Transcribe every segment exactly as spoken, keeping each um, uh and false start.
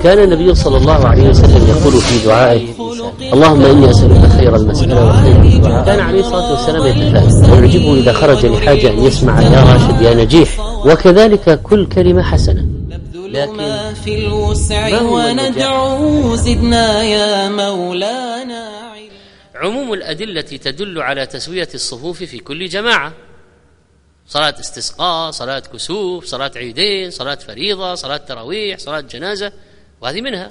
كان النبي صلى الله عليه وسلم يقول في دعائه: اللهم إني أسألك خير المسألة وخير الدعاء. كان عليه الصلاة والسلام يتفائل ويعجبه إذا خرج لحاجة أن يسمع: يا راشد يا نجيح. وكذلك كل كلمة حسنة. لكن في الوسع وندعو زدنا يا مولانا. عموم الأدلة تدل على تسوية الصفوف في كل جماعة: صلاة استسقاء، صلاة كسوف، صلاة عيدين، صلاة فريضة، صلاة تراويح، صلاة جنازة، وهذه منها.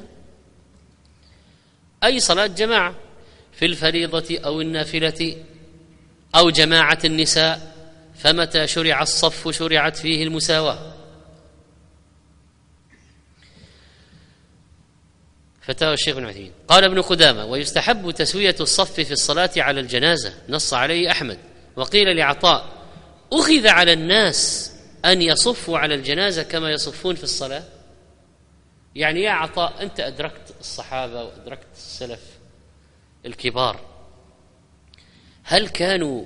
أي صلاة جماعة في الفريضة أو النافلة أو جماعة النساء، فمتى شرع الصف شرعت فيه المساواة. فتاوى الشيخ ابن عثيمين. قال ابن قدامة: ويستحب تسوية الصف في الصلاة على الجنازة، نص عليه أحمد. وقيل لعطاء: أخذ على الناس أن يصفوا على الجنازة كما يصفون في الصلاة. يعني يا عطاء، أنت أدركت الصحابة وأدركت السلف الكبار، هل كانوا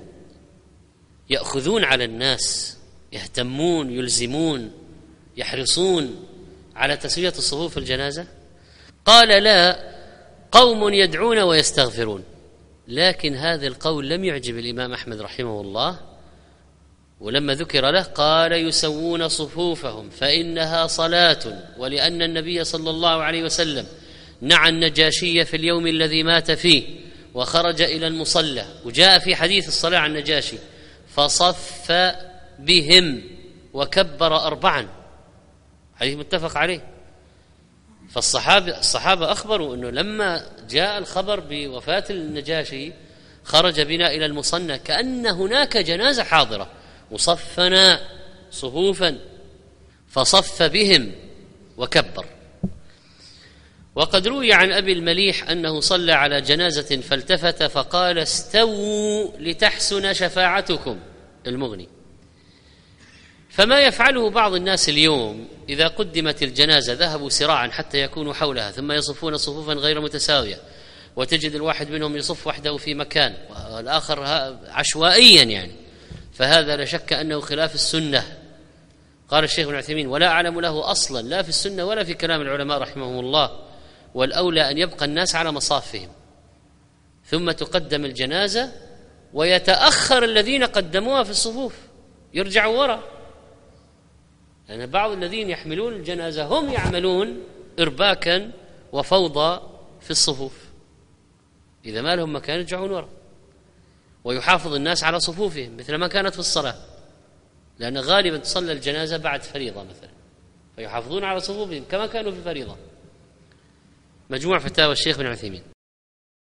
يأخذون على الناس، يهتمون، يلزمون، يحرصون على تسوية الصفوف في الجنازة؟ قال: لا، قوم يدعون ويستغفرون. لكن هذا القول لم يعجب الإمام أحمد رحمه الله، ولما ذكر له قال: يسوون صفوفهم فإنها صلاة، ولأن النبي صلى الله عليه وسلم نعى النجاشي في اليوم الذي مات فيه وخرج إلى المصلى، وجاء في حديث الصلاة عن النجاشي: فصف بهم وكبر أربعا، حديث متفق عليه. فالصحابة الصحابة أخبروا أنه لما جاء الخبر بوفاة النجاشي خرج بنا إلى المصلى كأن هناك جنازة حاضرة، وصفنا صفوفا فصف بهم وكبر. وقد روي عن أبي المليح أنه صلى على جنازة فالتفت فقال: استووا لتحسن شفاعتكم، المغني. فما يفعله بعض الناس اليوم إذا قدمت الجنازة ذهبوا سراعا حتى يكونوا حولها، ثم يصفون صفوفا غير متساوية، وتجد الواحد منهم يصف وحده في مكان والآخر عشوائيا يعني، فهذا لا شك أنه خلاف السنة. قال الشيخ ابن عثيمين: ولا أعلم له أصلا لا في السنة ولا في كلام العلماء رحمهم الله، والأولى أن يبقى الناس على مصافهم، ثم تقدم الجنازة ويتأخر الذين قدموها في الصفوف، يرجعوا وراء، لأن يعني بعض الذين يحملون الجنازة هم يعملون إرباكا وفوضى في الصفوف، إذا ما لهم مكان يرجعون وراء، ويحافظ الناس على صفوفهم مثل ما كانت في الصلاة، لأن غالبا تصلى الجنازة بعد فريضة مثلا، فيحافظون على صفوفهم كما كانوا في الفريضة. مجموع فتاوى الشيخ ابن عثيمين.